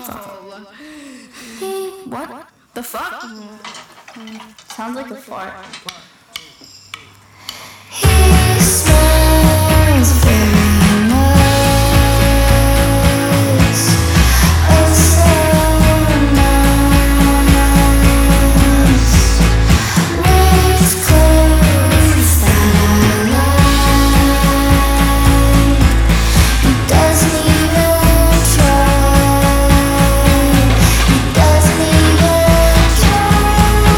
What? The fuck? Sounds like a fart. He smells very nice. Oh, so nice. Wears clothes that I like. He doesn't even try. He doesn't even try.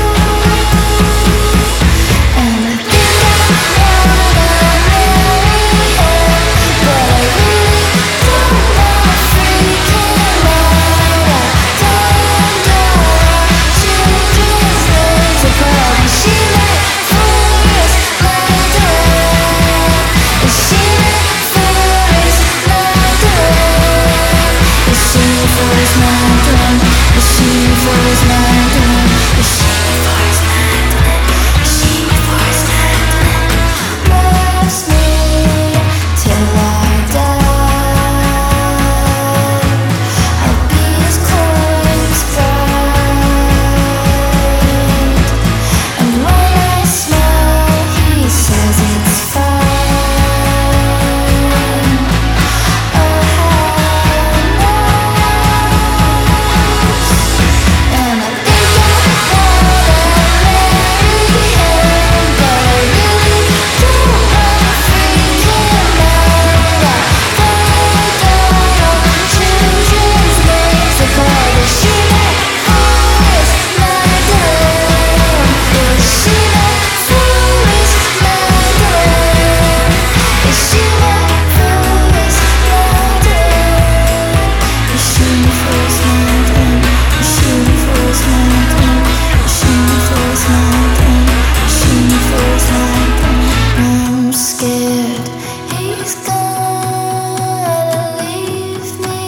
And I think I wanna marry him, but I really don't wanna freak him out. I don't choose his names. I probably she might force my door. Is she meant for his mountain? Is she for his mountain? Is she for his mountain? Is she for his mountain? Is she for his mountain? Loves me till I die. I'll be his corpse bride. And when I smile, he says it's fine. Oh, and I think I wanna marry him, but I really don't wanna freak him out. I don't choose his names. I call the she might force my door. Is she meant for his mountain? Is she meant for his mountain? Is she for his mountain? Is she for his mountain? Is she for his mountain? Is she for his mountain? I'm scared he's gonna leave me.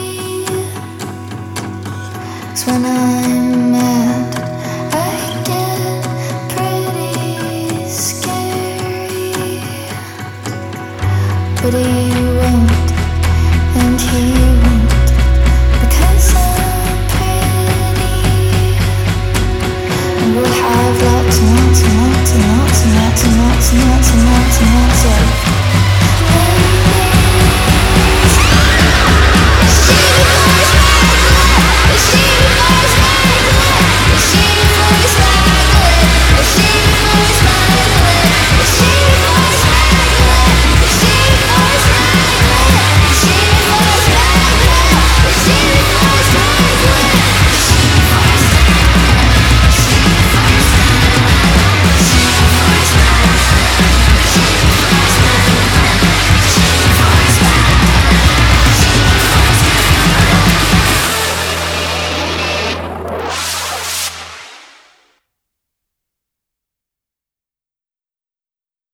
'Cause when I'm mad, I get pretty scary. But he won't, and he won't, because I'm pretty. And we'll have lots and lots and lots and lots and lots and lots and lots and